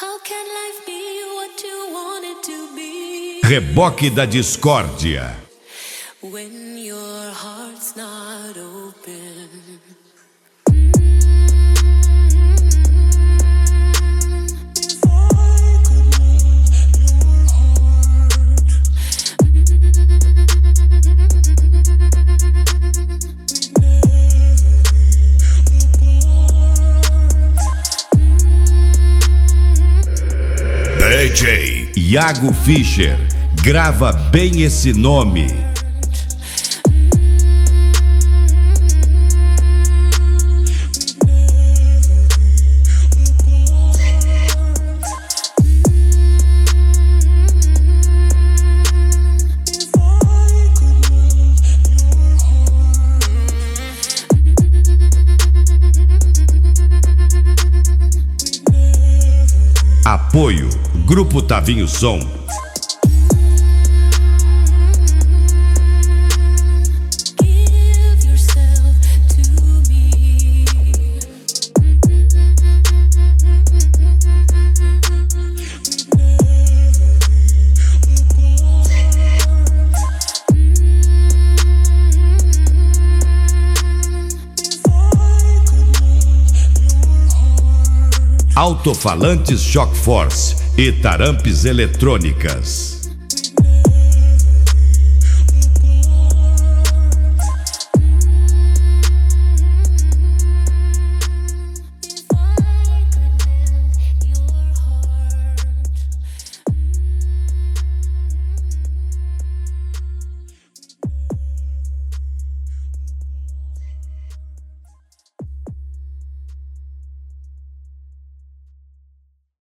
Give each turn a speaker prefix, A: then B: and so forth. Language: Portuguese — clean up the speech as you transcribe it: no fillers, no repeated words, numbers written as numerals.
A: Reboque da Discórdia.
B: When your heart's not open.
A: DJ Iago Fischer, grava bem esse nome. Apoio Grupo Tavinho Som. Alto-falantes Shock Force e Tarampes Eletrônicas.